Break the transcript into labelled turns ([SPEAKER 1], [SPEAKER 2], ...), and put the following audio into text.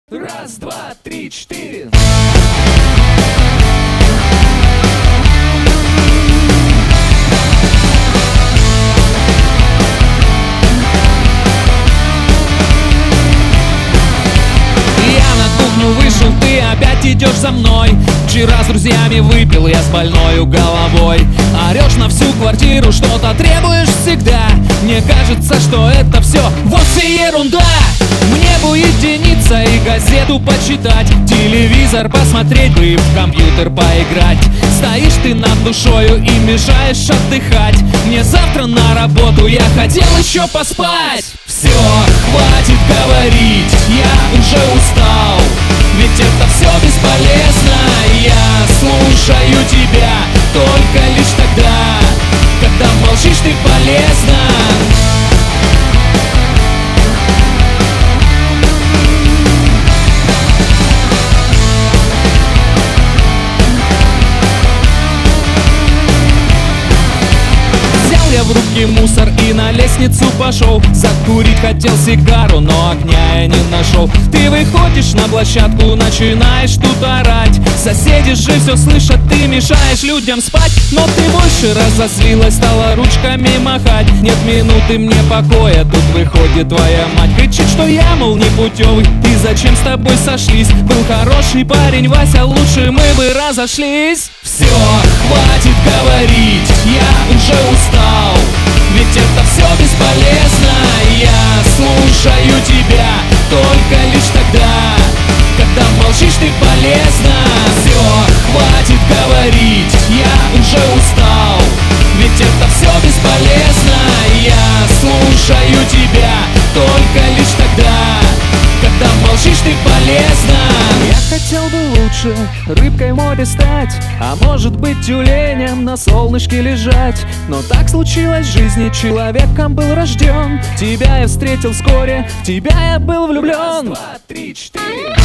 [SPEAKER 1] Раз, два, три, четыре. Я на кухню вышел, ты опять идешь за мной. Вчера с друзьями выпил я с больною головой. Орешь на всю квартиру, что-то требуешь всегда. Мне кажется, что это все вовсе ерунда. Мне бы уединиться и газету почитать, телевизор посмотреть бы и в компьютер поиграть. Стоишь ты над душою и мешаешь отдыхать. Мне завтра на работу, я хотел еще поспать. Все, хватит говорить, я уже устал. Ведь это все бесполезно. Я слушаю тебя только лишь тогда, когда молчишь, ты полезна. Я в руки мусор и на лестницу пошел. Закурить хотел сигару, но огня я не нашел. Ты выходишь на площадку, начинаешь тут орать. Соседи же все слышат, ты мешаешь людям спать. Но ты больше разозлилась, стала ручками махать. Нет минуты мне покоя, тут выходит твоя мать. Кричит, что я, мол, непутевый, и зачем с тобой сошлись? Был хороший парень Вася, лучше мы бы разошлись. Все, хватит говорить, я уже устал. Ведь это все бесполезно. Я слушаю тебя только лишь тогда, когда молчишь, ты полезна. Все, хватит говорить, я уже устал. Ведь это все бесполезно. Я слушаю тебя только лишь тогда, когда молчишь, ты полезна. Я хотел бы лучше рыбкой в море стать, а может быть тюленем на солнышке лежать. Но так случилось в жизни, человеком был рожден. Тебя я встретил вскоре, в тебя я был влюблен. Раз, два, три, четыре.